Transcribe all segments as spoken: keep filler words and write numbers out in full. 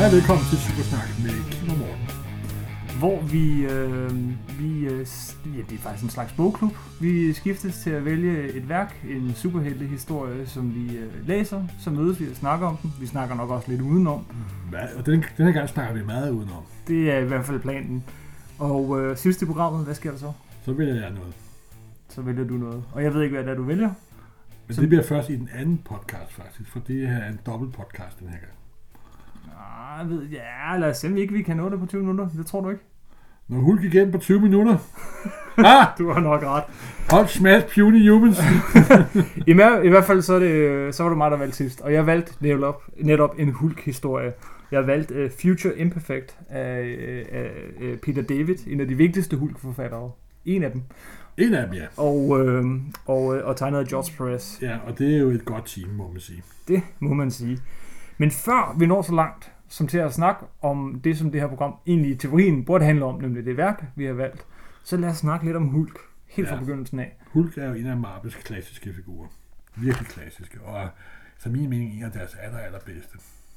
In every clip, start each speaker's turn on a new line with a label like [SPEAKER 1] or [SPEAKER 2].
[SPEAKER 1] Hej og velkommen til Supersnak med Kim og Morten.
[SPEAKER 2] Hvor vi, øh, vi øh, ja, det er faktisk en slags bogklub. Vi skiftes til at vælge et værk, en superheltehistorie, som vi øh, læser. Så mødes vi og snakker om den. Vi snakker nok også lidt udenom.
[SPEAKER 1] Hvad? Og den, den her gang snakker vi meget udenom.
[SPEAKER 2] Det er i hvert fald planen. Og øh, sidst i programmet, hvad sker der så?
[SPEAKER 1] Så vælger jeg noget.
[SPEAKER 2] Så vælger du noget. Og jeg ved ikke, hvad det er, du vælger.
[SPEAKER 1] Men
[SPEAKER 2] så...
[SPEAKER 1] det bliver først i den anden podcast faktisk, for det her er en dobbelt podcast den her gang.
[SPEAKER 2] Jeg ved, ja, lad os se, om vi ikke vi kan nå det på tyve minutter. Det tror du ikke?
[SPEAKER 1] Når Hulk igen på tyve minutter. Ah!
[SPEAKER 2] Du har nok ret.
[SPEAKER 1] Hulk smash puny humans.
[SPEAKER 2] I, I hvert fald så, er det, så var det mig, der valgte sidst. Og jeg valgte netop, netop en Hulk-historie. Jeg valgte uh, Future Imperfect af, af, af Peter David, en af de vigtigste Hulk-forfattere. En af dem.
[SPEAKER 1] En af dem, ja.
[SPEAKER 2] Og, øh, og, og tegnet af George Perez.
[SPEAKER 1] Ja, og det er jo et godt team, må man sige.
[SPEAKER 2] Det må man sige. Men før vi når så langt, som til at snakke om det, som det her program egentlig i teorien burde handle om, nemlig det værk, vi har valgt, så lad os snakke lidt om Hulk, helt ja. fra begyndelsen af.
[SPEAKER 1] Hulk er jo en af Marvels klassiske figurer. Virkelig klassiske, og så min mening en af deres aller, allerbedste.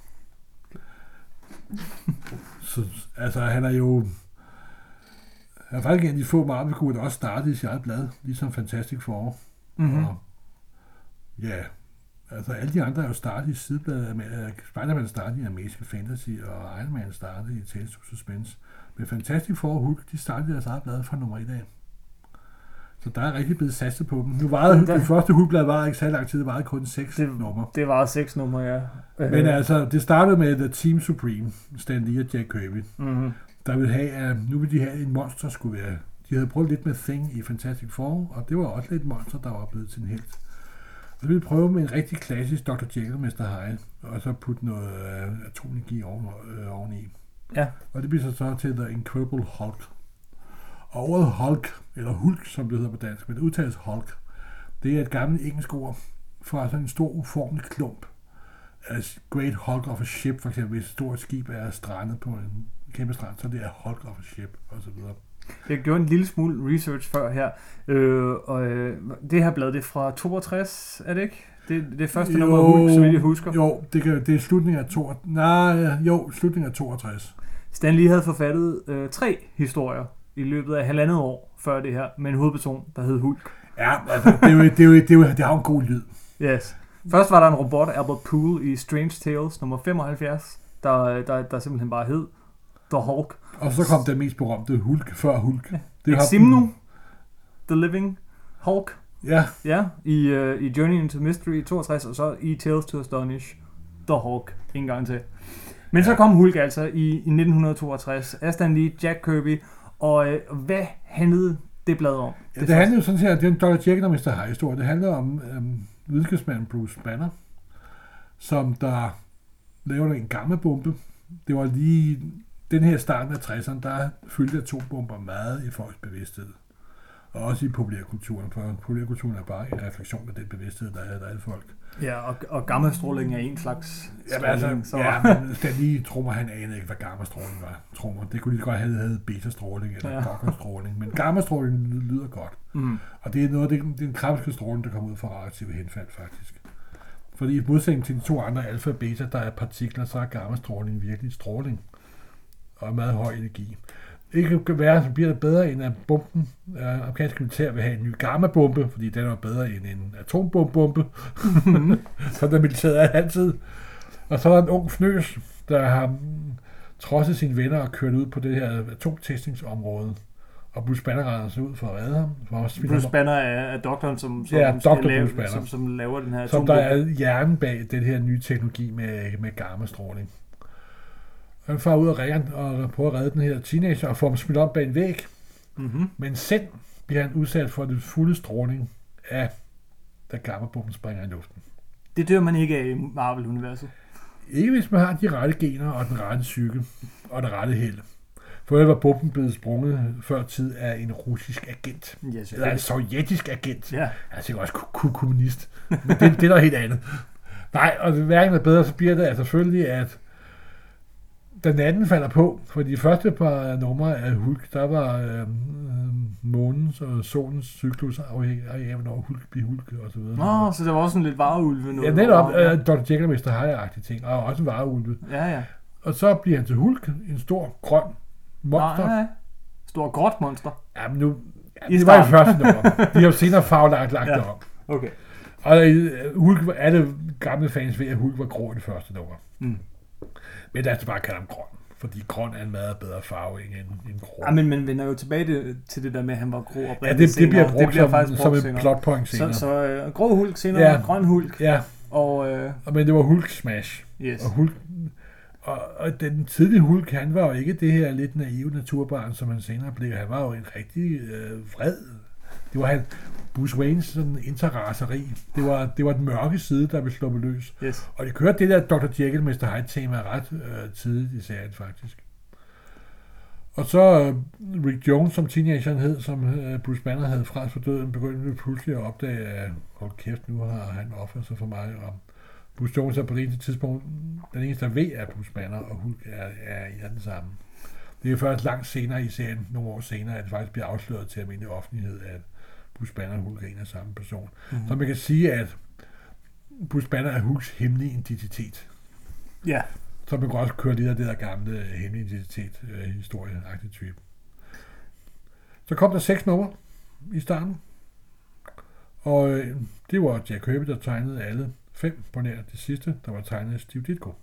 [SPEAKER 1] Så, altså, han er jo... Han er faktisk en af de få Marvel-figurer, der også startede i sit eget blad, ligesom Fantastic Four.
[SPEAKER 2] Mm-hmm.
[SPEAKER 1] Og ja... Altså, alle de andre er jo startet i sidebladet. Spider-Man startede i Amazing Fantasy, og Iron Man startede i Tales of Suspense. Men Fantastic Four og Hulk, de startede deres eget blad fra nummer et af. Så der er rigtig blevet satset på dem. Nu varede det første Hulk-blad var ikke så lang tid, det varede kun seks numre.
[SPEAKER 2] Det var seks numre, ja.
[SPEAKER 1] Men altså, det startede med The Team Supreme, Stan Lee og Jack Kirby,
[SPEAKER 2] mm-hmm.
[SPEAKER 1] der ville have, at nu ville de have en monster, skulle være. De havde prøvet lidt med Thing i Fantastic Four, og det var også lidt monster, der var blevet til en helt. Så vi prøve med en rigtig klassisk doktor Jekyll og mister Hyde, og så putte noget øh, atomenergi oven, øh, oveni.
[SPEAKER 2] Ja.
[SPEAKER 1] Og det bliver så, så til The Incredible Hulk. Og ordet Hulk, eller Hulk, som det hedder på dansk, men det udtales Hulk, det er et gammelt engelsk ord for sådan en stor uformelig klump. As Great Hulk of a Ship, for eksempel, hvis et stort skib er strandet på en kæmpe strand, så det er Hulk of a Ship, og så videre.
[SPEAKER 2] Jeg gjorde en lille smule research før her, øh, og øh, det her blad, det er fra toogtres, er det ikke? Det, det er første jo, nummer af Hulk, så vidt jeg husker.
[SPEAKER 1] Jo, det, kan, det er slutningen af to, nej, jo, slutningen af toogtres.
[SPEAKER 2] Stan Lee havde forfattet øh, tre historier i løbet af halvandet år før det her, med en hovedperson, der hed Hulk.
[SPEAKER 1] Ja, altså, det, er jo, det, er jo, det, er jo, det har en god lyd.
[SPEAKER 2] Yes. Først var der en robot, Albert Poole, i Strange Tales nummer femoghalvfjerds, der, der, der simpelthen bare hed The Hulk.
[SPEAKER 1] Og så kom den mest berømte Hulk før Hulk.
[SPEAKER 2] Ja.
[SPEAKER 1] Det
[SPEAKER 2] Ximenu, The Living Hulk.
[SPEAKER 1] Ja.
[SPEAKER 2] Ja, i, uh, i Journey into Mystery toogtres, og så i Tales to Astonish, The Hulk, en gang til. Men ja. Så kom Hulk altså i, i nitten toogtres, af Stan Lee, Jack Kirby, og uh, hvad handlede det blad om?
[SPEAKER 1] Ja, det, det handlede jo sådan her, det er en doktor Jekyll og mister Hyde historie. Det handler om øhm, videnskabsmanden Bruce Banner, som der lavede en gammabombe. Det var lige den her starten af tresserne, der fyldte atombomber meget i folks bevidsthed. Og også i populærkulturen, for populærkulturen er bare en refleksion af den bevidsthed, der er der i folk.
[SPEAKER 2] Ja, og, og gammastråling er en slags
[SPEAKER 1] ja, altså, så... ja, men Stan Lee, Trummer, han anede ikke, hvad gammastråling var. Trummer. Det kunne lige godt have heddet beta-stråling eller ja. Docker-stråling, men gammastråling lyder godt. Mm. Og det er noget, det er, det er en kraftig stråling, der kommer ud fra radioaktive henfald, faktisk. Fordi i modsætning til de to andre alfa og beta, der er partikler, så er gammastråling virkelig stråling. Og meget høj energi. Ikke kan være, så bliver det bedre end at bomben, øh, amerikanske militær vil have en ny gamma-bombe, fordi den er bedre end en atombombe. Så der militæret er altid. Og så er der en ung fnøs, der har trodset sine venner og kørt ud på det her atomtestingsområde. Og Bruce Banner render sig ud for at redde ham. For at
[SPEAKER 2] Bruce Banner er, er doktoren, som, som,
[SPEAKER 1] ja, doktor
[SPEAKER 2] lave, som, som laver den her atombombe.
[SPEAKER 1] Som der er hjernen bag den her nye teknologi med, med gammastråling. Han får ud af rækken og prøver at redde den her teenager og får ham smidt op bag en væg. Mm-hmm. Men selv bliver han udsat for den fulde stråling af, da gammabomben springer i luften.
[SPEAKER 2] Det dør man ikke af i Marvel-universet.
[SPEAKER 1] Ikke hvis man har de rette gener og den rette psyke og den rette held. For ellers var bomben blevet sprunget før tid af en russisk agent.
[SPEAKER 2] Yes,
[SPEAKER 1] eller en sovjetisk agent.
[SPEAKER 2] Ja.
[SPEAKER 1] Han er sikkert også kommunist. Men det, det er noget helt andet. Nej, og hverken er bedre, så bliver det altså selvfølgelig, at den anden falder på, for de første par numre af Hulk, der var øh, månens og solens cyklus afhængig af, hvornår Hulk bliver Hulk og så videre.
[SPEAKER 2] Nå, så der var også sådan lidt vareulve noget.
[SPEAKER 1] Ja, netop uh, doktor Jekyll og mister Hyde-agtige ting, og også vareulve.
[SPEAKER 2] Ja, ja.
[SPEAKER 1] Og så bliver han til Hulk, en stor grøn monster.
[SPEAKER 2] Nej, stor gråt monster.
[SPEAKER 1] Ja, men nu... Ja, det var i første nummer. De har jo senere farvelagt lagt
[SPEAKER 2] ja.
[SPEAKER 1] det om.
[SPEAKER 2] Okay.
[SPEAKER 1] Og Hulk, alle gamle fans ved, at Hulk var grå i det første nummer.
[SPEAKER 2] Mm.
[SPEAKER 1] Men lad os bare kalde ham grøn. Fordi grøn er en meget bedre farve end, end grå.
[SPEAKER 2] Ja, men man vender jo tilbage det, til det der med, at han var grå og
[SPEAKER 1] ja, det, det bliver brugt det bliver som,
[SPEAKER 2] brugt
[SPEAKER 1] som
[SPEAKER 2] senere.
[SPEAKER 1] et plot point senere.
[SPEAKER 2] Så, så uh, grå Hulk senere, ja. grøn Hulk.
[SPEAKER 1] Ja.
[SPEAKER 2] Og, uh,
[SPEAKER 1] men det var Hulk Smash.
[SPEAKER 2] Yes.
[SPEAKER 1] Og, Hulk, og, og den tidlige Hulk, han var jo ikke det her lidt naive naturbarn, som han senere blev. Han var jo en rigtig øh, vred. Det var han, Bruce Waynes sådan interraseri. Det var, det var den mørke side, der blev sluppet løs.
[SPEAKER 2] Yes.
[SPEAKER 1] Og det kørte det der doktor Jekyll mister Hyde tema ret øh, tidligt i serien faktisk. Og så øh, Rick Jones, som teenageren hed, som øh, Bruce Banner havde fra for døden, begyndte pludselig at opdage, at hold kæft, nu har han offret sig for mig. Og Bruce Jones er på det tidspunkt den eneste, der ved, at Bruce Banner og Hulk er, er en af den samme. Det er først langt senere i serien, nogle år senere, at det faktisk bliver afsløret til almindelig offentlighed, at Bruce Banner og Hulk er en af samme person. Mm-hmm. Så man kan sige, at Bruce Banner er Hulks hemmelige identitet.
[SPEAKER 2] Ja. Yeah.
[SPEAKER 1] Så man kan også køre lidt af det der gamle hemmelige identitet øh, historieagtige type. Så kom der seks numre i starten. Og øh, det var Jack Kirby, der tegnede alle fem på nær det sidste, der var tegnet af Steve Ditko.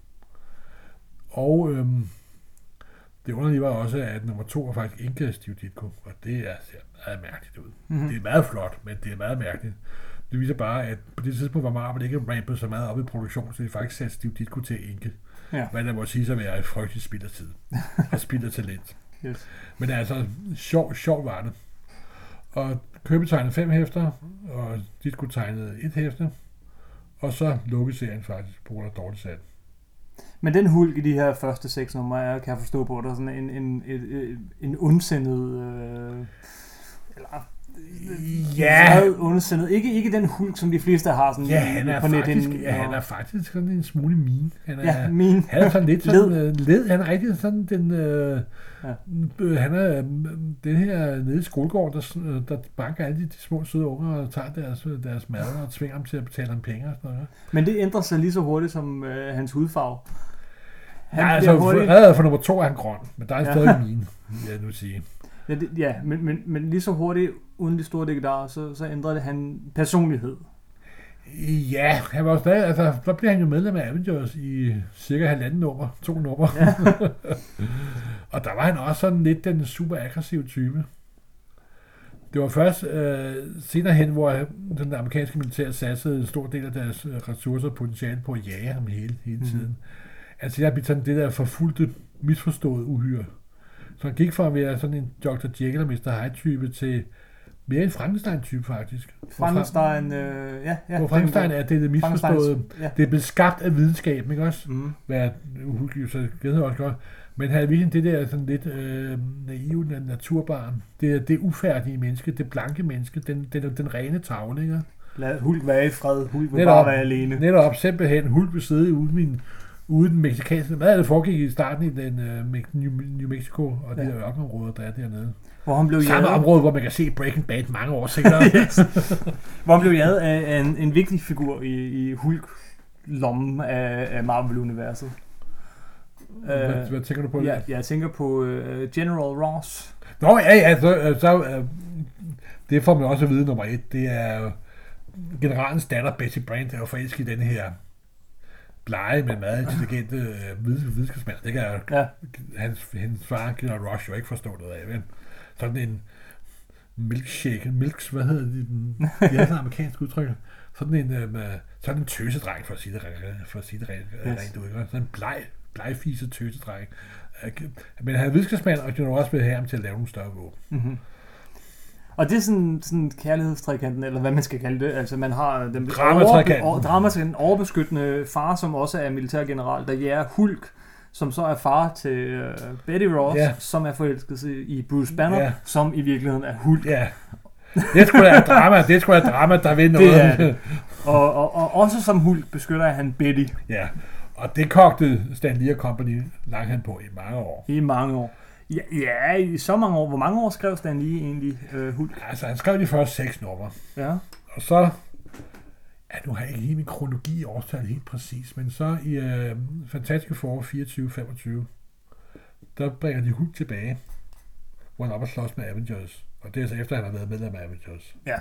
[SPEAKER 1] Og øh, det underlige var også, at nummer to var faktisk ikke af Steve Ditko, og det er, ser meget mærkeligt ud. Mm-hmm. Det er meget flot, men det er meget mærkeligt. Det viser bare, at på det tidspunkt var Marvel ikke rampet så meget op i produktion, så de faktisk satte Steve Ditko til at inke. Ja. Hvad der må sige sig at være et frygteligt spild af tid. Og spild af talent. Yes. Men det er altså sjov, sjov var det. Og Kirby tegnede fem hæfter, og Ditko tegnede et hæfte, og så lukkede serien faktisk på grund af dårligt salg.
[SPEAKER 2] Men den Hulk i de her første seks numre, jeg kan forstå på, der er sådan en, en, en, en ondsindet... Øh, eller...
[SPEAKER 1] Ja.
[SPEAKER 2] Undersendet. Ikke, ikke den Hulk, som de fleste har sådan
[SPEAKER 1] ja, han er
[SPEAKER 2] på
[SPEAKER 1] faktisk,
[SPEAKER 2] net.
[SPEAKER 1] Ja, han er faktisk sådan en smule min. Han er,
[SPEAKER 2] ja, min.
[SPEAKER 1] Han er sådan lidt sådan led. led. Han er rigtig sådan den... Øh, ja. øh, han er øh, den her nede i skolegården, der, der banker alle de, de små søde unger og tager deres, deres mad og tvinger dem til at betale dem penge og sådan noget.
[SPEAKER 2] Men det ændrer sig lige så hurtigt som øh, hans hudfarve.
[SPEAKER 1] Han ja, altså hurtigt... for, for nummer to er han grøn, men der er ja. stadig min, vil jeg nu sige.
[SPEAKER 2] Ja, det, ja men, men, men lige så hurtigt, uden de store dækkedarer, så, så ændrede det han personlighed.
[SPEAKER 1] Ja, han var stadig, altså, der blev han jo medlem af Avengers i cirka halvanden nummer, to nummer. Ja. Og der var han også sådan lidt den super aggressive type. Det var først øh, senere hen, hvor den amerikanske militær satsede en stor del af deres ressourcer og potentiale på at jage ham hele, hele tiden. Mm. Altså jeg blev sådan det der forfulgte, misforstået uhyre. Så han gik fra at være sådan en doktor Jekyll og mister Hyde type til mere en Frankenstein-type faktisk.
[SPEAKER 2] Frankenstein, øh, ja. ja
[SPEAKER 1] hvor Frankenstein er det, det misforståede. Ja. Det er blevet skabt af videnskaben, ikke også? Mm. Hvad uhyggeligt, så gæder også godt. Men han er virkelig det der sådan lidt øh, naive naturbarn. Det, det ufærdige menneske, det blanke menneske, den, den, den rene tavle, ikke?
[SPEAKER 2] Lad Hulk være i fred, Hulk vil netop, bare være alene.
[SPEAKER 1] Netop, simpelthen, Hulk vil sidde ude min ude den mexikanske. Hvad er det foregik i starten i den uh, New, New Mexico og de ja. der ørkenområder, der er dernede?
[SPEAKER 2] Hvor han blev
[SPEAKER 1] samme jaget. Område, hvor man kan se Breaking Bad mange år senere.
[SPEAKER 2] Yes. Hvor han blev jaget af en, en vigtig figur i, i Hulk-lommen af, af Marvel-universet.
[SPEAKER 1] Hvad, uh, hvad tænker du på?
[SPEAKER 2] Ja, jeg tænker på uh, General Ross.
[SPEAKER 1] Nå ja, ja så, så uh, det får man også at vide nummer et. Det er uh, generalens datter Betty Brant, der er forelsket i denne her blege, men meget intelligente øh, videnskabsmand. Det kan jeg, ja. hans, hans far, General Ross, jo ikke forstå noget af. Men sådan en milkshake, milks, hvad hedder de? De har sådan en amerikansk udtryk. Sådan en, øh, sådan en tøsedreng, for at sige det, for at sige det rent, yes. rent ud. Sådan en bleg, blegfiset tøsedreng. Men han er videnskabsmand, og General Ross vil have ham til at lave nogle større våben. Mm-hmm.
[SPEAKER 2] Og det er sådan, sådan kærlighedstrikanten, eller hvad man skal kalde det. Altså man har den
[SPEAKER 1] dramatrikanten.
[SPEAKER 2] Dramatrikanten, overbeskyttende far, som også er militærgeneral, der jager Hulk, som så er far til uh, Betty Ross, yeah. som er forelsket i Bruce Banner, yeah. som i virkeligheden er Hulk.
[SPEAKER 1] Ja. Yeah. Det skulle være drama, det skulle være drama, der vil noget. Det det.
[SPEAKER 2] Og, og, og også som Hulk beskytter han Betty.
[SPEAKER 1] Ja, og det kogte Stan Lee Company langt han på i mange år.
[SPEAKER 2] I mange år. Ja, ja, i så mange år. Hvor mange år skrev Stan Lee egentlig øh, Hulk?
[SPEAKER 1] Altså, han skrev de første seks numre.
[SPEAKER 2] Ja.
[SPEAKER 1] Og så... Ja, nu har jeg ikke lige min kronologi i årstal helt præcis, men så i uh, Fantastic Four fireogtyve femogtyve, der bringer de Hulk tilbage, hvor han er op og slås med Avengers. Og det er så efter, han har været medlem af Avengers.
[SPEAKER 2] Ja.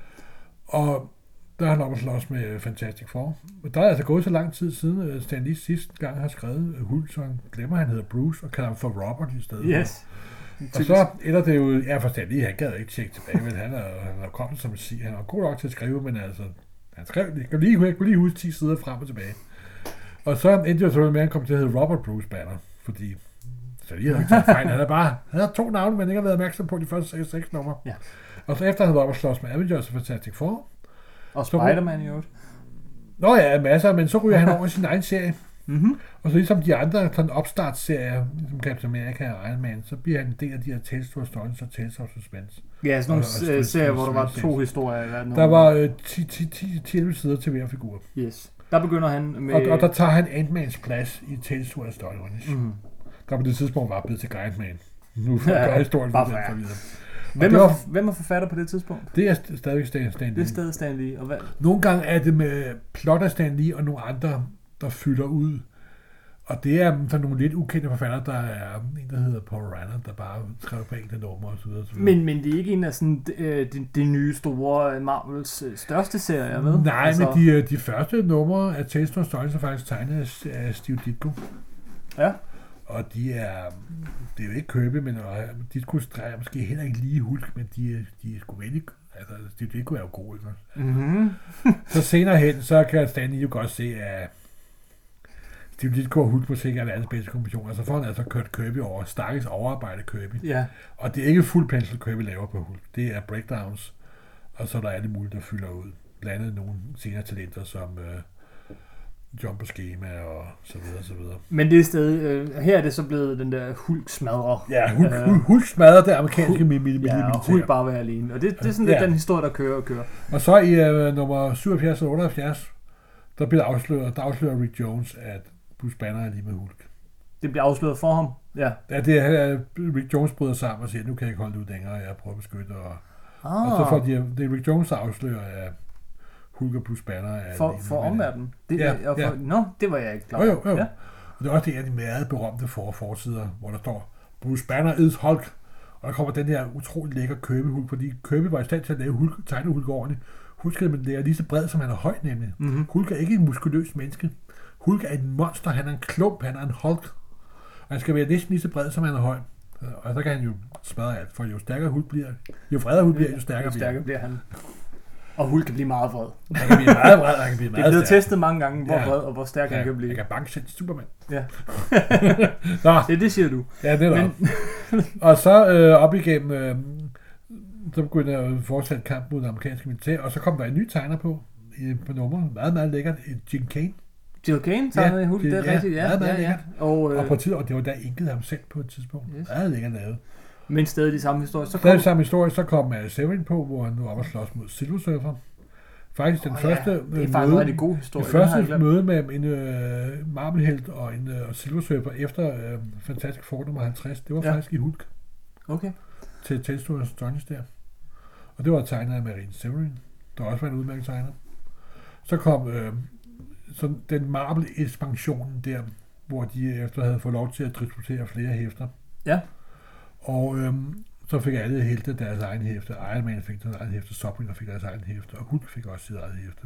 [SPEAKER 1] Og der er han op og slås med Fantastic Four. Men der er altså gået så lang tid siden, Stan Lee sidste gang har skrevet Hulk, så han glemmer, at han hedder Bruce, og kalder ham for Robert i stedet.
[SPEAKER 2] Yes.
[SPEAKER 1] Og så ender det jo, ja, for Stan Lee, han gad ikke tjekke tilbage, men han er, han er kommet som at sige, han er god nok til at skrive, men altså, han skrev, jeg kan lige, jeg kunne lige huske ti sider frem og tilbage. Og så endte jo så med, at han kom til at hedde Robert Bruce Banner, fordi så lige havde ikke taget fejl. Han er bare, han havde to navne, men ikke har været opmærksom på de første seks, seks numre.
[SPEAKER 2] Ja.
[SPEAKER 1] Og så efter han var op og slås med Avengers og Fantastic Four.
[SPEAKER 2] Og Spider-Man i øvrigt.
[SPEAKER 1] Nå ja, masser, men så ryger han over i sin egen serie.
[SPEAKER 2] Mm-hmm.
[SPEAKER 1] Og så ligesom de andre sådan opstartsserier, som Captain America og Iron Man, så bliver han en del af de her Tales to Stories og Tales of Suspense.
[SPEAKER 2] Ja, sådan nogle serier, hvor der var to historier i verden.
[SPEAKER 1] Der var øh, ti til elleve sider til hver figur.
[SPEAKER 2] Yes. Der begynder han med...
[SPEAKER 1] Og, og der tager han Ant-Mans plads i Tales to Stories.
[SPEAKER 2] Mm.
[SPEAKER 1] Der på det tidspunkt var blevet til Ant-Man. Nu får jeg historien for den for videre.
[SPEAKER 2] Hvem er, hvem er forfatter på det tidspunkt?
[SPEAKER 1] Det er stadig Stan Lee.
[SPEAKER 2] Det er stadig Stan Lee. Og hvad?
[SPEAKER 1] Nogle gange er det med plot af Stan Lee og nogle andre, der fylder ud. Og det er så nogle lidt ukendte forfattere, der er en, der hedder Paul Rana, der bare skriver på enkelte numre og så videre.
[SPEAKER 2] Men, men det er ikke en af sådan, de, de, de nye store Marvels største serier, ved?
[SPEAKER 1] Nej, altså... men de, de første numre af Tales of Stories er faktisk tegnet af Steve Ditko.
[SPEAKER 2] Ja.
[SPEAKER 1] Og de er, det er jo ikke Kirby, men Ditko streger måske heller ikke lige Hulk, men de, de er sgu vældig, altså Steve Ditko er jo god, ikke?
[SPEAKER 2] Mm-hmm.
[SPEAKER 1] Så senere hen, så kan Stan Lee jo godt se, at Steve Ditko og Hulk på sikkert verdens bedste kombination, og så får han altså kørt Kirby over, stakkels overarbejdet Kirby.
[SPEAKER 2] Ja.
[SPEAKER 1] Og det er ikke fuld pensel, Kirby laver på Hulk, det er breakdowns, og så er der alle mulige, der fylder ud. Blandt andet nogle senere talenter, som øh, jump på schema og så videre, så videre.
[SPEAKER 2] Men det er stadig, øh, her er det så blevet den der Hulk smadrer.
[SPEAKER 1] Ja, Hulk, øh, Hulk, Hulk smadrer det amerikanske militær.
[SPEAKER 2] Ja, og Hulk bare være alene. Og det, det er sådan lidt ja. Den historie, der kører og kører.
[SPEAKER 1] Og så i øh, nummer syvoghalvfjerds og otteoghalvfjerds, der bliver afsløret, der afslører Rick Jones, at Bruce Banner er lige med Hulk.
[SPEAKER 2] Det bliver afsløret for ham? Ja.
[SPEAKER 1] Ja, det er, Rick Jones bryder sammen og siger, nu kan jeg ikke holde det ud længere, jeg prøver at beskytte. Og, ah. og så får de, det er Rick Jones, der afslører, at Hulk og Bruce Banner er
[SPEAKER 2] for, for omverdenen. Det,
[SPEAKER 1] ja,
[SPEAKER 2] og for,
[SPEAKER 1] ja.
[SPEAKER 2] Nå, det var jeg ikke klar
[SPEAKER 1] over. Jo, jo, jo. Ja. Og det er også det af de meget berømte for forsider, hvor der står, Bruce Banner is Hulk. Og der kommer den her utrolig lækker Kirby-Hulk, fordi Kirby var i stand til at lave Hulk, tegne Hulk ordentligt. Hulk skal være lige så bred, som han er høj nemlig. Mm-hmm. Hulk er ikke en muskuløs menneske. Hulk er et monster, han er en klump, han er en Hulk. Og han skal være næsten lige så bred, som han er høj. Og så kan han jo smadre alt, for jo stærkere Hulk bliver, jo vredere Hulk bliver, jo stærkere,
[SPEAKER 2] jo stærkere bliver han. Og Hulk kan blive meget vred.
[SPEAKER 1] Han kan blive meget vred, han kan blive meget
[SPEAKER 2] stærk. Det er blevet
[SPEAKER 1] stærk.
[SPEAKER 2] testet mange gange, hvor ja. Vred og hvor stærk ja, han kan blive.
[SPEAKER 1] Han kan banke selv Superman.
[SPEAKER 2] Ja. det, det siger du.
[SPEAKER 1] Ja, det er der. Men... og så øh, op igennem, øh, så begyndte jeg at fortsætte kamp mod det amerikanske militær, og så kom der en ny tegner på, i, på nummeret. Meget, meget lækkert. Jim Kane.
[SPEAKER 2] Jill Kane tegnede ja, Hulk, det er ja, rigtigt. Ja,
[SPEAKER 1] meget, meget
[SPEAKER 2] ja, ja.
[SPEAKER 1] Og, øh, og på tid, og det var der ikke ham selv på et tidspunkt.
[SPEAKER 2] Yes.
[SPEAKER 1] Meget lækkert lavet.
[SPEAKER 2] Men stadig de samme historier. Så
[SPEAKER 1] kom... Stadig samme historie, så kom uh, Severin på, hvor han nu var op og slås mod Silver Surfer. Faktisk den oh, første
[SPEAKER 2] ja. Det er faktisk en god historie.
[SPEAKER 1] Det første møde med en uh, Marvel-helt og en uh, Silver Surfer efter uh, Fantastic Four nummer halvtreds, det var ja. faktisk i Hulk.
[SPEAKER 2] Okay.
[SPEAKER 1] Til Tales to Stories der. Og det var tegnet af Marine Severin, der også var en udmærket tegner. Så kom uh, så den Marvel-ekspansionen der, hvor de efter havde fået lov til at distribuere flere hæfter.
[SPEAKER 2] Ja.
[SPEAKER 1] Og øhm, så fik alle helte deres egen hæfte. Iron Man fik deres egen hæfte, Submariner fik deres egen hæfte, og Hulk fik også sit eget hæfte.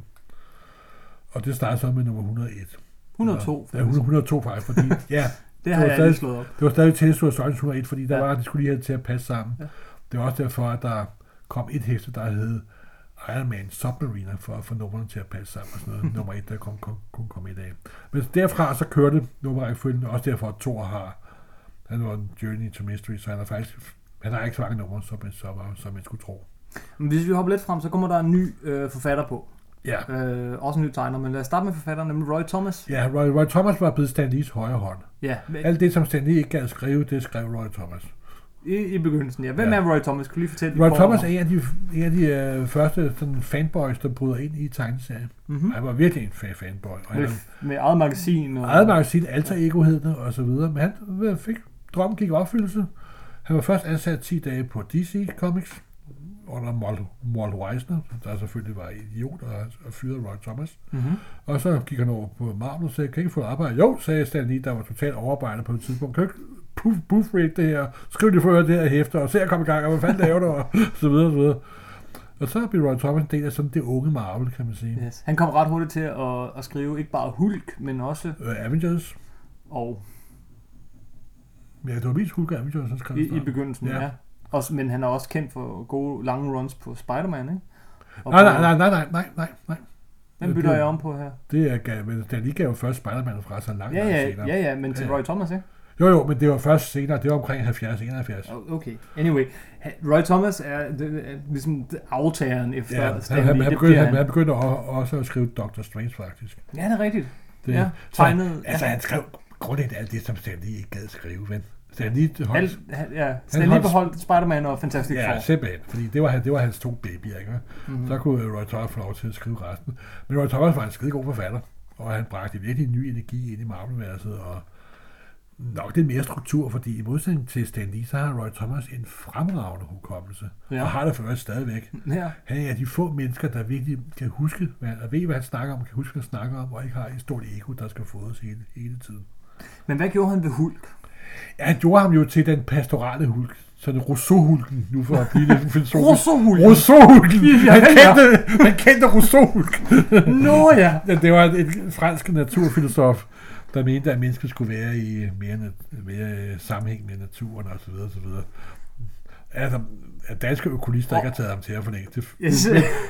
[SPEAKER 1] Og det startede så med nummer et hundrede og et.
[SPEAKER 2] hundrede og to.
[SPEAKER 1] Ja, et hundrede og to faktisk, fordi ja,
[SPEAKER 2] det har jeg stadig slået op.
[SPEAKER 1] Det var stadig Tales to Stories et hundrede og et, fordi der ja. var, de skulle lige have det til at passe sammen.
[SPEAKER 2] Ja.
[SPEAKER 1] Det var også derfor, at der kom et hæfte, der hed Iron Man Submariner, for at få numrene til at passe sammen og sådan noget. Nummer et, der kun kom, kun kom et af. Men derfra så kørte nummerrækkefølgen, også derfor at Thor har, han var en Journey to Mystery, så han har faktisk, han har ikke så mange numre, som, som, som man skulle tro.
[SPEAKER 2] Men hvis vi hopper lidt frem, så kommer der en ny øh, forfatter på.
[SPEAKER 1] Ja.
[SPEAKER 2] Øh, også en ny tegner, men lad os starte med forfatteren, nemlig Roy Thomas.
[SPEAKER 1] Ja, Roy, Roy Thomas var blevet Stan Lees højre hånd.
[SPEAKER 2] Ja. Men...
[SPEAKER 1] Alt det, som Stan Lee ikke gad skrive, det skrev Roy Thomas.
[SPEAKER 2] I, i begyndelsen, ja. Hvem ja. er Roy Thomas? Kan du lige fortælle
[SPEAKER 1] Roy Thomas er en af de, en af de øh, første sådan, fanboys, der bryder ind i tegneserien. Mm-hmm. Han var virkelig en fan fanboy. Og
[SPEAKER 2] med,
[SPEAKER 1] han,
[SPEAKER 2] med eget magasin. Og...
[SPEAKER 1] Eget magasin, alter ego hed det, og så videre. Men han fik, drømmen gik i opfyldelse. Han var først ansat ti dage på D C Comics, under Walt Eisner, der selvfølgelig var idiot og, og fyrede Roy Thomas.
[SPEAKER 2] Mm-hmm.
[SPEAKER 1] Og så gik han over på Marvel og sagde, kan I ikke få arbejde? Jo, sagde Stan Lee, der var totalt overarbejdet på et tidspunkt. Kan puff, puff rate det her, skriv lige for det her hæfter, og se at komme i gang, og hvad fanden laver du, og så videre, så videre. Og så blev Roy Thomas en del af sådan det unge Marvel, kan man sige.
[SPEAKER 2] Yes. Han kom ret hurtigt til at, at skrive ikke bare Hulk, men også...
[SPEAKER 1] Uh, Avengers.
[SPEAKER 2] Og...
[SPEAKER 1] Ja, det var mest Hulk og Avengers, han skrev.
[SPEAKER 2] I, i begyndelsen, ja. ja. Også, men han er også kendt for gode lange runs på Spider-Man, ikke? Og
[SPEAKER 1] nej, nej, nej, nej, nej, nej, nej, nej.
[SPEAKER 2] Hvem bytter det, jeg om på her?
[SPEAKER 1] Det er, men den lige gav jo først Spider-Man fra så langt
[SPEAKER 2] ja, ja,
[SPEAKER 1] senere.
[SPEAKER 2] Ja, ja, men til ja. Roy Thomas, ikke?
[SPEAKER 1] Jo, jo, men det var først senere, det var omkring halvfjerds enoghalvfjerds.
[SPEAKER 2] Okay, anyway. Roy Thomas er, det, er ligesom aftageren efter
[SPEAKER 1] ja,
[SPEAKER 2] Stan Lee.
[SPEAKER 1] Han, han, begyndte, han, han begyndte også at skrive Doctor Strange, faktisk.
[SPEAKER 2] Ja, det er rigtigt.
[SPEAKER 1] Det,
[SPEAKER 2] ja, tegnet.
[SPEAKER 1] Så, altså,
[SPEAKER 2] ja.
[SPEAKER 1] han skrev grundlæggende alt det, som Stan Lee ikke gad skrive, men Stan Lee holdt...
[SPEAKER 2] Al, ja, Stan Lee beholdt Spider-Man og Fantastic Four.
[SPEAKER 1] Ja, simpelthen, fordi det var, det var hans to babyer, ikke? Mm-hmm. Så kunne Roy Thomas få lov til at skrive resten. Men Roy Thomas var en skide god forfatter, og han bragte virkelig ny energi ind i Marvel-universet, og nok det mere struktur, fordi i modsætning til Stan Lee, så har Roy Thomas en fremragende hukommelse, ja. Og har det for øvrigt stadigvæk.
[SPEAKER 2] Ja.
[SPEAKER 1] Han er de få mennesker, der virkelig kan huske, hvad, og ved, hvad han snakker om, kan huske, hvad han snakker om, og ikke har et stort ego, der skal fodres hele, hele tiden.
[SPEAKER 2] Men hvad gjorde han ved Hulk?
[SPEAKER 1] Ja, han gjorde ham jo til den pastorale Hulk. Sådan Rousseau-hulken, nu for at blive lidt filosofisk.
[SPEAKER 2] Rousseau-hulken?
[SPEAKER 1] Rousseau-hulken! Han kendte, han kendte Rousseau-hulken.
[SPEAKER 2] Nå ja!
[SPEAKER 1] Det var et, et fransk naturfilosof, der mente, at mennesket skulle være i mere, mere sammenhæng med naturen og så videre, så videre. Altså, at danske økolister ikke har taget ham til at forlænge det.
[SPEAKER 2] Yes.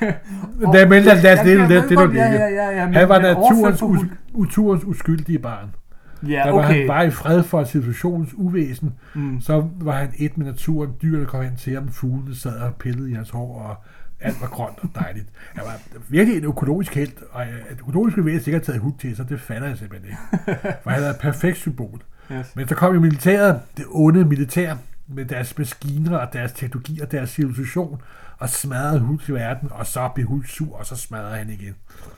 [SPEAKER 1] Men lad os det, det, det, det,
[SPEAKER 2] ja, ja, ja, ja,
[SPEAKER 1] han var naturens, naturens uskyldige barn.
[SPEAKER 2] Ja,
[SPEAKER 1] der var
[SPEAKER 2] okay.
[SPEAKER 1] han bare i fred for situationens uvæsen,
[SPEAKER 2] mm.
[SPEAKER 1] så var han et med naturen, dyrene kom hen til ham, fuglene sad og pillede i hans hår, og alt var grønt og dejligt. Han var virkelig en økologisk helt, og et økologisk bevægelse ikke har taget hud til, så det fatter jeg simpelthen ikke. For han er et perfekt symbol.
[SPEAKER 2] Yes.
[SPEAKER 1] Men så kom jo militæret, det onde militær, med deres maskiner og deres teknologi og deres civilisation, og smadrede Hulk i verden, og så blev Hulk sur, og så smadrede han igen.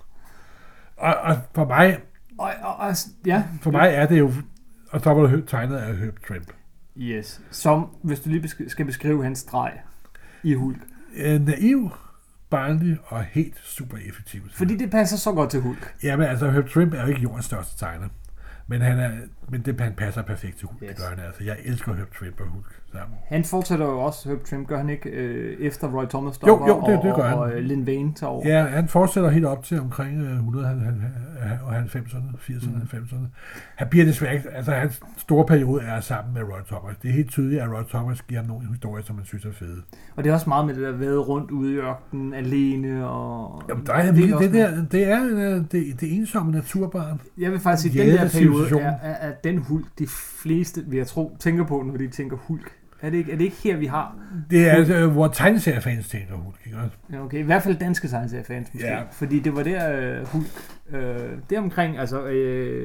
[SPEAKER 1] Og, og for mig...
[SPEAKER 2] Og, og, og, ja.
[SPEAKER 1] For mig er det jo, og så var det tegnet af Herb Trimpe.
[SPEAKER 2] Yes. Som, hvis du lige besk- skal beskrive hans streg i Hulk.
[SPEAKER 1] Øh, naiv, barnlig og helt super effektiv.
[SPEAKER 2] Fordi det passer så godt til Hulk.
[SPEAKER 1] Ja, men altså Herb Trimpe er jo ikke jordens største tegner. Men, han, er, men det, han passer perfekt til Hulk, yes. Det gør han altså. Jeg elsker Herb Trimpe og Hulk sammen.
[SPEAKER 2] Han fortsætter jo også, Herb Trimpe, gør han ikke, øh, efter Roy Thomas stopper,
[SPEAKER 1] jo, jo, det, det gør
[SPEAKER 2] og,
[SPEAKER 1] han.
[SPEAKER 2] og uh, Lin Vane tager over.
[SPEAKER 1] Ja, han fortsætter helt op til omkring øh, et hundrede og halvfemserne, firserne, mm. halvfemserne. Han bliver desværre, altså hans store periode er sammen med Roy Thomas. Det er helt tydeligt, at Roy Thomas giver ham nogle historier, som man synes er fede.
[SPEAKER 2] Og det er også meget med det der væde rundt ude i ørkenen, alene og...
[SPEAKER 1] Jamen, der er det, det, der, det er det, det ensomme naturbarn.
[SPEAKER 2] Jeg vil faktisk sige, at den der periode er, er, er den Hulk, de fleste, vil jeg tro, tænker på, når de tænker Hulk. Er det ikke, er det ikke her, vi har...
[SPEAKER 1] Det er altså, hvor tegneseriefans tænker Hulk, ikke også?
[SPEAKER 2] Ja, okay. I hvert fald danske tegneseriefans, måske. Ja. Fordi det var der uh, Hulk... Uh, det omkring, altså... Uh,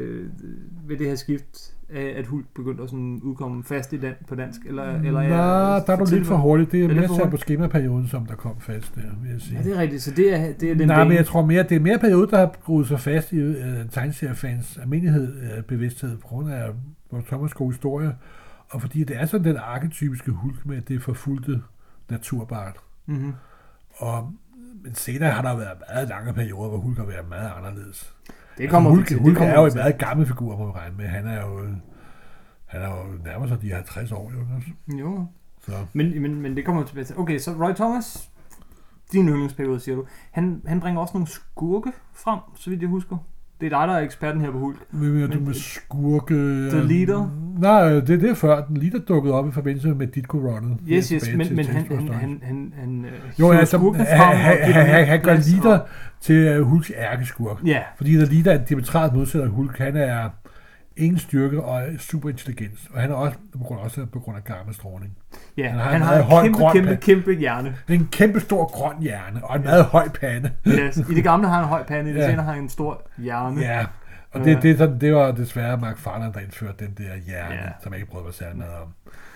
[SPEAKER 2] ved det her skift, uh, at Hulk begyndte at sådan udkomme fast i dan, på dansk, eller... eller
[SPEAKER 1] Nej, der er du lidt for hurtigt. Det er, er mere sat på skemaperioden, som der kom fast der, vil jeg sige.
[SPEAKER 2] Ja, det er rigtigt. Så det er, det er den...
[SPEAKER 1] Nej, men jeg tror mere, det er mere periode, der har gruet sig fast i uh, tegneseriefans almindelighed, uh, bevidsthed, på grund af vores Thomas' gode historie. Og fordi det er sådan den arketypiske Hulk med det forfulgte naturbarn.
[SPEAKER 2] Mm-hmm.
[SPEAKER 1] Og, men senere har der været meget lange perioder, hvor Hulk har været meget anderledes.
[SPEAKER 2] Det kommer
[SPEAKER 1] altså, Hulk,
[SPEAKER 2] til,
[SPEAKER 1] Hulk
[SPEAKER 2] det
[SPEAKER 1] er jo en meget gammel figur, må vi regne med. Han er jo, han er jo nærmere sig de halvtreds år. Jo.
[SPEAKER 2] jo.
[SPEAKER 1] Så.
[SPEAKER 2] Men, men, men det kommer tilbage til. Okay, så Roy Thomas, din yndlingsperiode, siger du. Han, han bringer også nogle skurke frem, så vidt jeg husker. Det er dig, der er eksperten her på Hulk.
[SPEAKER 1] Hvad mener du med skurke?
[SPEAKER 2] The Leader?
[SPEAKER 1] Nej, det er det før. Den Leader dukkede op i forbindelse med Ditko-runnet.
[SPEAKER 2] Yes, yes, men, men han, han, han, han, han
[SPEAKER 1] jo, altså, han, han, han, han gør Leader og... til uh, Hulks ærkeskurk.
[SPEAKER 2] Ja. Yeah.
[SPEAKER 1] Fordi The Leader er en diametralt modsætter af Hulk. Han er ingen styrke og super intelligens. Og han er også på grund, også på grund af gammastråling.
[SPEAKER 2] Ja,
[SPEAKER 1] han har,
[SPEAKER 2] han
[SPEAKER 1] en,
[SPEAKER 2] har en
[SPEAKER 1] høj,
[SPEAKER 2] kæmpe,
[SPEAKER 1] grøn,
[SPEAKER 2] kæmpe, kæmpe hjerne.
[SPEAKER 1] Det er en kæmpe stor grøn hjerne og en meget høj pande.
[SPEAKER 2] Yes. I det gamle har han en høj pande, i det ja. senere har han en stor hjerne.
[SPEAKER 1] Ja. Og det, det, det, det var desværre Mark Farland, der indførte den der hjerne, yeah. som jeg ikke prøvede at sige noget om.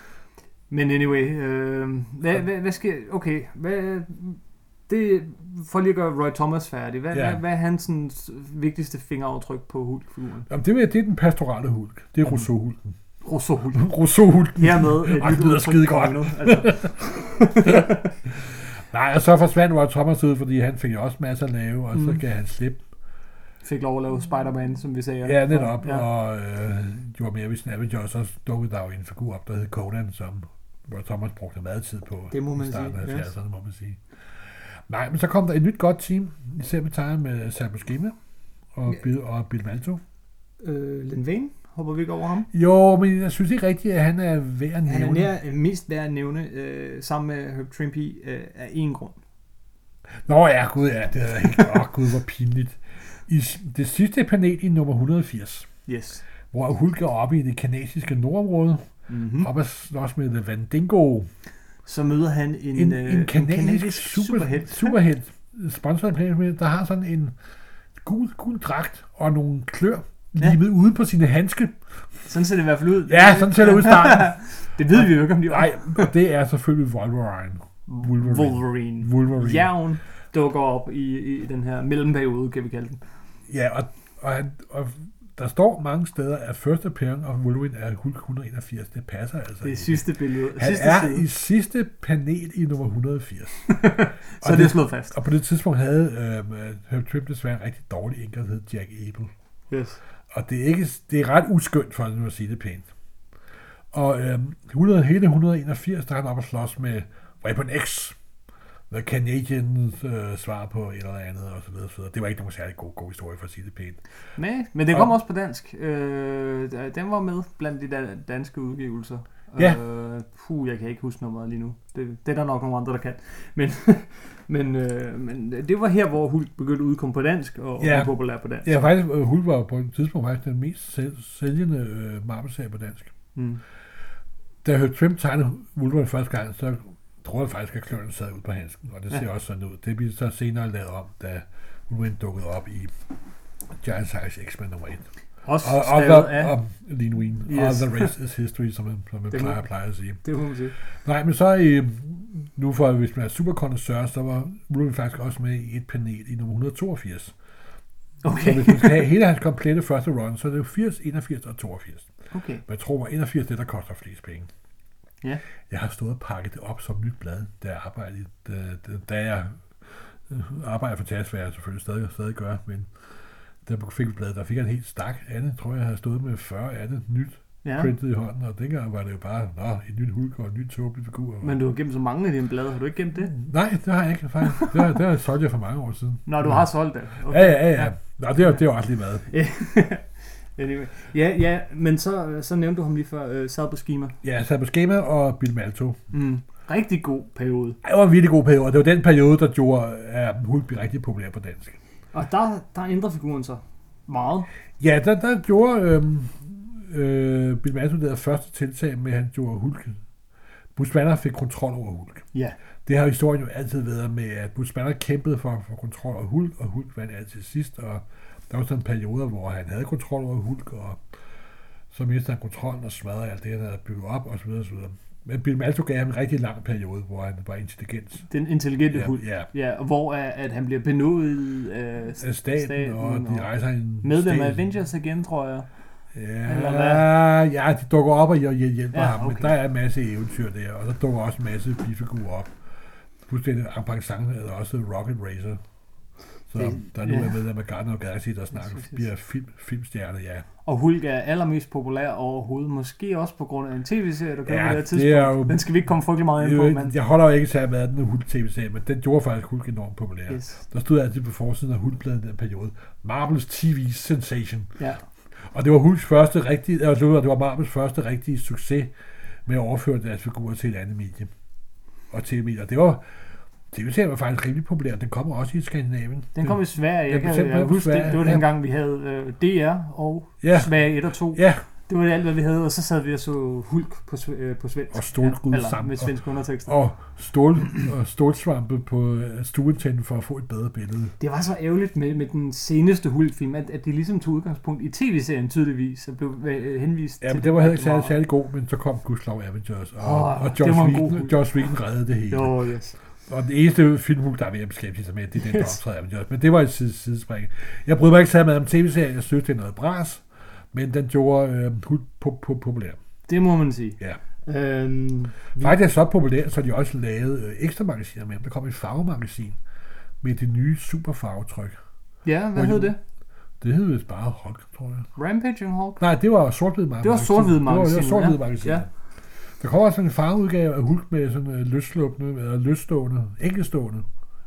[SPEAKER 2] Men anyway, øh, hvad, hvad, hvad skal... Okay, hvad... Det, for lige at gøre Roy Thomas færdig, hvad, yeah. hvad, hvad er hans sådan, vigtigste fingeraftryk på Hulk-figuren?
[SPEAKER 1] Jamen, det, det er den pastorale Hulk. Det er Rousseau-Hulken.
[SPEAKER 2] Rousseau-Hulken.
[SPEAKER 1] Rousseau-Hulken.
[SPEAKER 2] Hermed.
[SPEAKER 1] Ej, det lyder skide godt.
[SPEAKER 2] Altså.
[SPEAKER 1] Nej, og så forsvandt Roy Thomas ud, fordi han fik jo også masser at lave, og mm. så gav han slip.
[SPEAKER 2] Fik lov at lave Spider-Man, som vi sagde.
[SPEAKER 1] Ja, netop, ja. Og øh, gjorde mere ved Snapper, og så dukkede der jo en figur op, der hed Conan, som Roy Thomas brugte meget tid på.
[SPEAKER 2] Det må man
[SPEAKER 1] i starten
[SPEAKER 2] sige,
[SPEAKER 1] af halvfjerdserne, må man sige. Nej, men så kom der et nyt godt team, især med tegnet med Sal Buscema og, ja. Bill, og Bill Malto.
[SPEAKER 2] Øh, Len Wein, hopper vi ikke over ham?
[SPEAKER 1] Jo, men jeg synes ikke rigtigt, at han er værd at nævne.
[SPEAKER 2] Han er nær, mest værd at nævne, øh, sammen med Herb Trimpe, øh, af én grund.
[SPEAKER 1] Nå ja, gud ja, det er ikke. Åh, gud, hvor pinligt. I det sidste panel i nummer et hundrede og firs,
[SPEAKER 2] yes.
[SPEAKER 1] hvor Hulk er oppe i det kanadiske nordområde, mm-hmm. oppe at slås med The Vandingo.
[SPEAKER 2] Så møder han en,
[SPEAKER 1] en,
[SPEAKER 2] øh,
[SPEAKER 1] en kanadisk,
[SPEAKER 2] en kanadisk super, superhelt,
[SPEAKER 1] superhelt sponsoret planet, der har sådan en gul, gul dragt og nogle klør ja. livet ude på sine handske.
[SPEAKER 2] Sådan ser det i hvert fald ud.
[SPEAKER 1] Ja, sådan ser det ud i starten.
[SPEAKER 2] Det ved vi jo ikke, om de var.
[SPEAKER 1] Nej, og det er selvfølgelig Wolverine.
[SPEAKER 2] Wolverine. Wolverine.
[SPEAKER 1] Wolverine.
[SPEAKER 2] Jævn dukker op i, i den her mellemperiode, kan vi kalde den.
[SPEAKER 1] Ja, og, og, han, og der står mange steder, at første appearance af Wolverine er Hulk et hundrede og enogfirs. Det passer altså.
[SPEAKER 2] Det er sidste billede.
[SPEAKER 1] Han
[SPEAKER 2] sidste
[SPEAKER 1] er
[SPEAKER 2] side.
[SPEAKER 1] i sidste panel i nummer et hundrede og firs.
[SPEAKER 2] Så og det er slået fast.
[SPEAKER 1] Og på det tidspunkt havde øh, Herb Trimpe desværre en rigtig dårlig enker, der hed Jack Abel.
[SPEAKER 2] Yes.
[SPEAKER 1] Og det er, ikke, det er ret uskyndt, for at sige det pænt. Og øh, hundrede, hele et hundrede og enogfirs, der er han op og slås med Weapon X. The Canadians øh, svar på et eller andet, og så videre, så videre. Det var ikke nogen særlig god, god historie, for at sige det pænt.
[SPEAKER 2] Nej, men det kom og, også på dansk. Øh, den var med blandt de danske udgivelser.
[SPEAKER 1] Ja.
[SPEAKER 2] Øh, puh, jeg kan ikke huske nummeret lige nu. Det, det er der nok nogle andre, der kan. Men, men, øh, men det var her, hvor Hulk begyndte at udkomme på dansk, og ja. var populær på dansk.
[SPEAKER 1] Ja, faktisk, Hulk var på et tidspunkt faktisk den mest sælgende øh, Marvel-serie på dansk. Mm. Da jeg hørte Trimpe tegne Wolverine første gang, så tror jeg faktisk, at kløerne sad ud på handsken, og det ser ja. også sådan ud. Det bliver så senere lavet om, da Wolverine dukkede op i Giant Size X-Men nummer et.
[SPEAKER 2] Også
[SPEAKER 1] og, og,
[SPEAKER 2] og,
[SPEAKER 1] af... og Len Wein. Yes. Og The Rest is History, som man, som man plejer, plejer at sige.
[SPEAKER 2] Det må man sige.
[SPEAKER 1] Nej, men så i, nu for, hvis man er superkondensør, så var Wolverine faktisk også med i et panel i nummer et hundrede og toogfirs.
[SPEAKER 2] Okay.
[SPEAKER 1] Så hvis man skal have hele hans komplette første run, så er det jo firs, enogfirs og toogfirs.
[SPEAKER 2] Okay.
[SPEAKER 1] Men jeg tror, at enogfirs det, der koster flest penge.
[SPEAKER 2] Ja.
[SPEAKER 1] Jeg har stået og pakket det op som nyt blad, da jeg arbejdede, da, da jeg arbejder for Tasvær, selvfølgelig stadig, stadig gør, men der fik vi bladet, der fik jeg en helt stak andet, tror jeg, jeg havde stået med fyrre andet nyt ja. printet i hånden, og dengang var det jo bare, nå, et nyt Hulk og en nyt tåbelig figur.
[SPEAKER 2] Men du har gemt så mange af dine blade, har du ikke gemt det?
[SPEAKER 1] Nej, det har jeg ikke, faktisk. Det har, det har jeg solgt jeg for mange år siden.
[SPEAKER 2] Nå, du har solgt det?
[SPEAKER 1] Okay. Ja, ja, ja. ja. Nå, det er jo også lige meget.
[SPEAKER 2] ja, ja, men så, så nævnte du ham lige før, uh, Sal Buscema.
[SPEAKER 1] Ja, Sal Buscema og Bill Malto.
[SPEAKER 2] Mm. Rigtig god periode.
[SPEAKER 1] Det var en virkelig god periode, og det var den periode, der gjorde, at Hulk blev rigtig populær på dansk.
[SPEAKER 2] Og der, der ændrer figuren sig meget.
[SPEAKER 1] Ja, der, der gjorde øhm, øh, Bill Malto det første tiltag med, at han gjorde Hulk. Bruce Banner fik kontrol over Hulk.
[SPEAKER 2] Ja.
[SPEAKER 1] Det har historien jo altid været med, at Bruce Banner kæmpede for, for kontrol over Hulk, og Hulk vandt altid sidst, og der var sådan en periode, hvor han havde kontrol over Hulk, og så mistede han kontrollen og smadrede alt det, han havde bygget op, og så videre, og så videre. Men Bill Malto gav ham en rigtig lang periode, hvor han var intelligent.
[SPEAKER 2] Den intelligente
[SPEAKER 1] ja,
[SPEAKER 2] Hulk.
[SPEAKER 1] Ja.
[SPEAKER 2] Ja, og hvor at han bliver benådet af
[SPEAKER 1] staten, staten, og de rejser en
[SPEAKER 2] medlem af Avengers igen, tror jeg.
[SPEAKER 1] Ja, ja, de dukker op og hjælper ja, ham,
[SPEAKER 2] okay.
[SPEAKER 1] men der er en masse eventyr der, og så dukker også en masse bifigurer op. Fuldstændig en passant er også Rocket Racer. Så det, der nu ja. er medlem af Guardians of the Galaxy, der snakker bliver film, filmstjerne, ja.
[SPEAKER 2] Og Hulk er allermest populær overhovedet, måske også på grund af en tv-serie, der kommer
[SPEAKER 1] ja,
[SPEAKER 2] på det tidspunkt.
[SPEAKER 1] Jo,
[SPEAKER 2] den skal vi ikke komme frygtelig meget ind på,
[SPEAKER 1] men jeg holder jo ikke til at have den Hulk-tv-serie, men den gjorde faktisk Hulk enormt populær. Yes. Der stod altid på forsiden af Hulk-bladet i den periode. Marvels T V Sensation.
[SPEAKER 2] Ja. Og
[SPEAKER 1] det var Hulks første rigtige, altså det var Marvels første rigtige succes med at overføre deres figurer til et andet medie. Og tv-medier. Og det var T V-serien var faktisk rimelig populær. Den kommer også i Skandinavien.
[SPEAKER 2] Den kom i Sverige. Jeg kan jeg huske, det, det var den gang, vi havde uh, D R og
[SPEAKER 1] ja.
[SPEAKER 2] Sverige et og to.
[SPEAKER 1] Ja.
[SPEAKER 2] Det var det alt, hvad vi havde, og så sad vi og så Hulk på, øh, på svensk.
[SPEAKER 1] Og stålskud
[SPEAKER 2] ja,
[SPEAKER 1] sammen.
[SPEAKER 2] Med svensk undertekster.
[SPEAKER 1] Og, stål, og stålsvampe på stuetænden for at få et bedre billede.
[SPEAKER 2] Det var så ærgerligt med, med den seneste Hulk-film, at, at de ligesom tog udgangspunkt i tv-serien tydeligvis, og blev øh, henvist
[SPEAKER 1] ja,
[SPEAKER 2] til...
[SPEAKER 1] Ja, men det var heller ikke særlig, særlig god, men så kom Gustav Avengers, og,
[SPEAKER 2] oh,
[SPEAKER 1] og Josh Whedon, Josh Whedon reddede det hele.
[SPEAKER 2] Jo, yes.
[SPEAKER 1] Og den eneste film, der er ved at beskæftige sig med, det er den, der optræder Avengers. Men det var et sidespring. Jeg bryder mig ikke særlig meget om tv-serien, jeg synes, det er noget bras, men den gjorde øh, Hulk populær.
[SPEAKER 2] Det må man sige.
[SPEAKER 1] Ja.
[SPEAKER 2] Øhm, vi...
[SPEAKER 1] Faktisk er det så populært, så de også lavet øh, ekstra magasiner med dem. Der kom et farvemagasin med det nye superfarvetryk.
[SPEAKER 2] Ja, hvad hed det?
[SPEAKER 1] Det hed vist bare Hulk, tror jeg.
[SPEAKER 2] Rampage and Hulk?
[SPEAKER 1] Nej, det var sort-hvid magasin.
[SPEAKER 2] Det var sort-hvid magasin,
[SPEAKER 1] Det var sort-hvid magasin.
[SPEAKER 2] Ja.
[SPEAKER 1] Der kommer også en farveudgave af Hulk med sådan uh, løsslåbende, eller løsstående, enkeltstående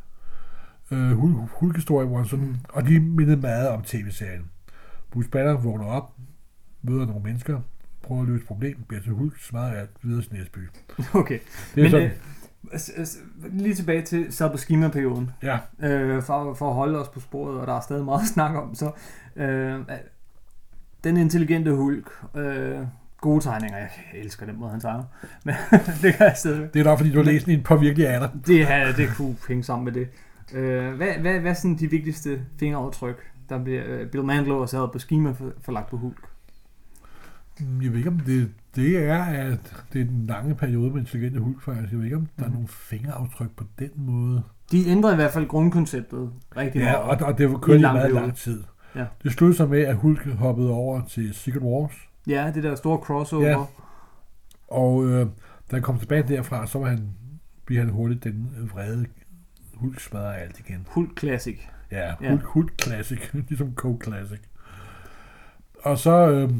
[SPEAKER 1] uh, Hulk-historie, hvor sådan, og de mindede meget om tv-serien. Bruce Banner vågner op, møder nogle mennesker, prøver at løse et problem, bliver til Hulk, smadrer alt videre til Næsby.
[SPEAKER 2] Okay, det er men øh, lige tilbage til Sub-Schema-perioden.
[SPEAKER 1] Ja.
[SPEAKER 2] Øh, for, for at holde os på sporet, og der er stadig meget at snakke om, så øh, den intelligente Hulk, øh, gode tegninger, jeg elsker den måde, han tegner, men det kan jeg stadig.
[SPEAKER 1] Det er nok, fordi du har læst en påvirkelig af dig.
[SPEAKER 2] Det, her, det kunne hænge sammen med det. Øh, hvad, hvad, hvad er sådan de vigtigste fingeraftryk, der bliver uh, Bill Mantlo og Sub Schema for, for lagt på Hulk?
[SPEAKER 1] Jeg ved ikke, om det, det er, at det er den lange periode med intelligente Hulk, faktisk. Jeg ved ikke, om der mm. er nogle fingeraftryk på den måde.
[SPEAKER 2] De ændrede i hvert fald grundkonceptet rigtig
[SPEAKER 1] ja,
[SPEAKER 2] meget.
[SPEAKER 1] og, og det var kørt i meget periode. lang tid. Ja. Det sluttede sig med, at Hulk hoppede over til Secret Wars.
[SPEAKER 2] Ja, det der store crossover. Ja.
[SPEAKER 1] Og øh, da han kom tilbage derfra, så var han, blev han hurtigt den vrede Hulk smadrer alt igen.
[SPEAKER 2] Hulk Classic.
[SPEAKER 1] Ja, Hulk, ja. Hulk Classic, ligesom Coke Classic. Og så... Øh,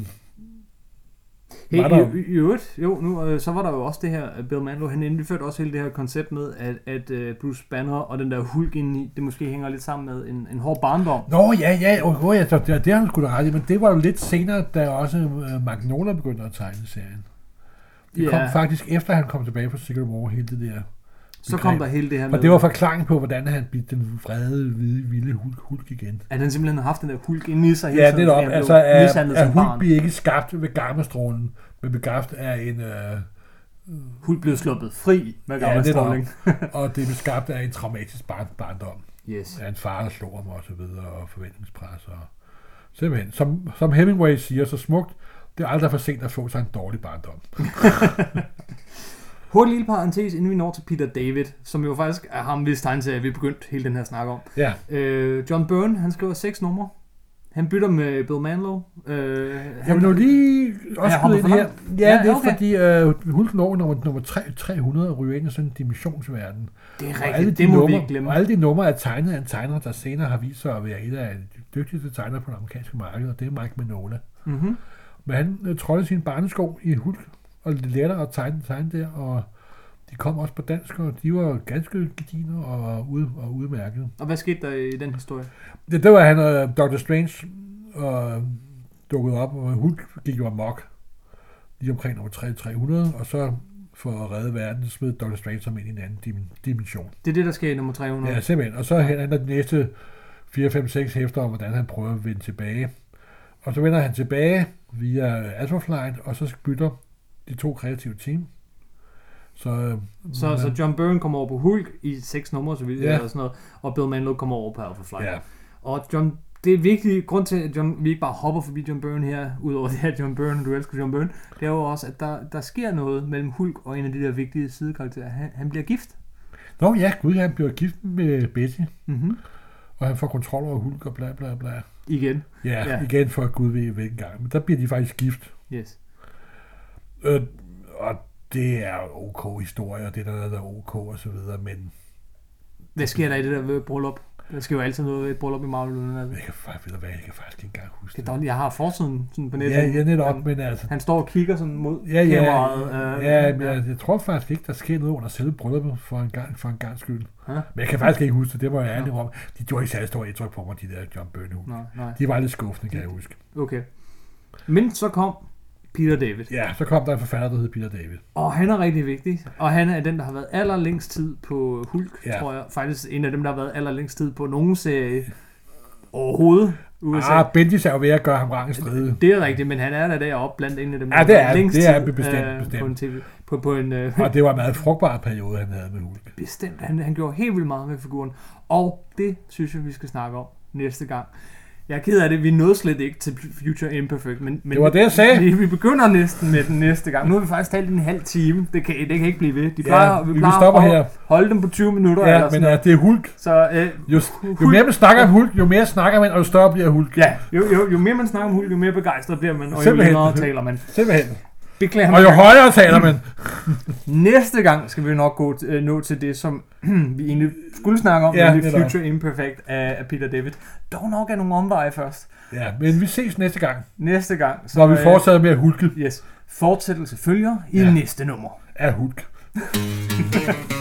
[SPEAKER 2] Hey, der... i, i øvrigt, jo, nu, øh, så var der jo også det her, Bill Mantlo, han indførte også hele det her koncept med, at, at uh, Bruce Banner og den der Hulk indeni, det måske hænger lidt sammen med en, en hård barndom.
[SPEAKER 1] Nå, ja, ja, oh, oh, ja det, det har han sgu da ret i, men det var jo lidt senere, da også uh, Magnolia begyndte at tegne serien. Det ja. kom faktisk efter, han kom tilbage fra Secret War, hele det der.
[SPEAKER 2] Så kom der hele det her med...
[SPEAKER 1] Og det var forklaringen på, hvordan han blev den vrede, hvide, vilde Hulk, Hulk igen.
[SPEAKER 2] At han simpelthen har haft den der Hulk inde i sig.
[SPEAKER 1] Ja, det er op. Altså, at, at Hulk bliver ikke skabt ved gammastrålen, men begaft af en... Uh,
[SPEAKER 2] Hulk blev sluppet fri med gammastråling.
[SPEAKER 1] Ja, og det blev skabt af en traumatisk barn, barndom.
[SPEAKER 2] Yes.
[SPEAKER 1] Af en far, der slår ham og så videre, og forventningspres. Og simpelthen, som, som Hemingway siger så smukt, det er aldrig for sent at få sig en dårlig barndom.
[SPEAKER 2] Hurtig lille parentes, inden vi når til Peter David, som jo faktisk er ham, hvis tegneserie, vi begyndt hele den her snak om.
[SPEAKER 1] Ja.
[SPEAKER 2] Øh, John Byrne, han skriver seks numre. Han bytter med Bill Mantlo. Øh,
[SPEAKER 1] jeg vil nu lige også skyde ind her. Ja, ja, det er
[SPEAKER 2] okay.
[SPEAKER 1] fordi uh, Hulk når nummer, nummer tre hundrede ryger ind i sådan en dimensionsverden.
[SPEAKER 2] Det er rigtigt, det må
[SPEAKER 1] numre,
[SPEAKER 2] vi ikke glemme.
[SPEAKER 1] Og alle de numre er tegnet af en tegner, der senere har vist sig at være et af de dygtigste tegnere på det amerikanske marked, og det er Mike Mignola.
[SPEAKER 2] Mm-hmm.
[SPEAKER 1] Men han uh, trådte sin barnesko i Hulk, og lærte at tegne, tegne der, og de kom også på dansk, og de var ganske gedigne og, ude, og udmærkede.
[SPEAKER 2] Og hvad skete der i den historie?
[SPEAKER 1] Det, det var han og uh, doktor Strange og dukkede op, og Hulk gik jo amok lige omkring nummer tre hundrede, og så for at redde verden, så smed doktor Strange som ind i en anden dimension.
[SPEAKER 2] Det er det, der sker i nummer tre hundrede?
[SPEAKER 1] Ja, simpelthen. Og så handler de næste fire, fem, seks hæfter om, hvordan han prøver at vende tilbage. Og så vender han tilbage via Alpha Flight, og så bytter de to kreative team. Så,
[SPEAKER 2] så, man, så John Byrne kommer over på Hulk i seks numre, så vidt,
[SPEAKER 1] ja.
[SPEAKER 2] eller sådan noget, og Bill Mantlo kommer over på Alpha Flight.
[SPEAKER 1] Ja.
[SPEAKER 2] Og John, det er vigtigt, grund til, at John, vi ikke bare hopper forbi John Byrne her, udover det her John Byrne, du elsker John Byrne, det er jo også, at der, der sker noget mellem Hulk og en af de der vigtige sidekarakterer. Han, han bliver gift.
[SPEAKER 1] Nå ja, gud, han bliver gift med Betty.
[SPEAKER 2] Mm-hmm.
[SPEAKER 1] Og han får kontrol over Hulk og bla bla bla.
[SPEAKER 2] Igen.
[SPEAKER 1] Ja, ja. igen for Gud ved hvilken gang. Men der bliver de faktisk gift.
[SPEAKER 2] Yes.
[SPEAKER 1] Øh, og det er ok historie, og det der er ok og så videre, men...
[SPEAKER 2] Hvad sker der i det der ved bryllup? Der sker jo altid noget ved et bryllup i Marvel.
[SPEAKER 1] Jeg kan faktisk, ved jeg kan faktisk ikke engang huske
[SPEAKER 2] det. det. Jeg har forsiden sådan på nettet.
[SPEAKER 1] Ja, ja netop,
[SPEAKER 2] han,
[SPEAKER 1] men altså...
[SPEAKER 2] Han står og kigger sådan mod
[SPEAKER 1] ja, ja,
[SPEAKER 2] kameraet. Øh,
[SPEAKER 1] ja, men jeg, jeg tror faktisk ikke, der sker noget under selve brylluppet for en gang, for en gang skyld.
[SPEAKER 2] Ha?
[SPEAKER 1] Men jeg kan faktisk ikke huske det, det var jeg ærlig om. De gjorde ikke særlig store indtryk på mig, de der John Byrne. De var lidt skuffende, kan jeg huske.
[SPEAKER 2] Okay. Men så kom Peter David.
[SPEAKER 1] Ja, så kom der en forfatter, der hed Peter David.
[SPEAKER 2] Og han er rigtig vigtig. Og han er den, der har været allerlængst tid på Hulk, ja. tror jeg. Faktisk en af dem, der har været allerlængst tid på nogen serie overhovedet. U S A.
[SPEAKER 1] Ah, Bendis er jo ved at gøre ham rang i stride.
[SPEAKER 2] Det er rigtigt, men han er der deroppe blandt en af dem, der
[SPEAKER 1] ja, det er,
[SPEAKER 2] har længst
[SPEAKER 1] det er
[SPEAKER 2] tid
[SPEAKER 1] bestemt,
[SPEAKER 2] øh,
[SPEAKER 1] bestemt.
[SPEAKER 2] på en T V. På, på en, øh,
[SPEAKER 1] og det var en meget frugtbar periode, han havde med Hulk.
[SPEAKER 2] Bestemt. Han, han gjorde helt vildt meget med figuren. Og det synes jeg, vi skal snakke om næste gang. Jeg er ked af det, vi nåede slet ikke til Future Imperfect, men, men
[SPEAKER 1] det var det, jeg sagde.
[SPEAKER 2] Vi, vi begynder næsten med den næste gang. Nu har vi faktisk talt en halv time. Det kan, det kan ikke blive ved. De plejer,
[SPEAKER 1] ja,
[SPEAKER 2] vi
[SPEAKER 1] vi
[SPEAKER 2] plejer
[SPEAKER 1] stopper
[SPEAKER 2] at
[SPEAKER 1] her.
[SPEAKER 2] holde dem på tyve minutter.
[SPEAKER 1] Ja,
[SPEAKER 2] eller sådan
[SPEAKER 1] men ja, det er Hulk.
[SPEAKER 2] Så, øh,
[SPEAKER 1] jo, jo mere man snakker om Hulk, jo mere snakker man, og jo større bliver Hulk.
[SPEAKER 2] Ja, jo, jo, jo mere man snakker om Hulk, jo mere begejstret bliver man, og
[SPEAKER 1] Simpelthen.
[SPEAKER 2] jo længere taler man.
[SPEAKER 1] Simpelthen.
[SPEAKER 2] Beklager
[SPEAKER 1] Og jo højere taler man.
[SPEAKER 2] Næste gang skal vi nok gå t- nå til det, som vi egentlig skulle snakke om,
[SPEAKER 1] ja,
[SPEAKER 2] nemlig Future Imperfect af, af Peter David. Dog nok af nogle omveje først.
[SPEAKER 1] Ja, men vi ses næste gang.
[SPEAKER 2] Næste gang.
[SPEAKER 1] Så, når vi fortsætter med at hulke.
[SPEAKER 2] Yes. Fortsættelse følger i ja. næste nummer.
[SPEAKER 1] Af hulk.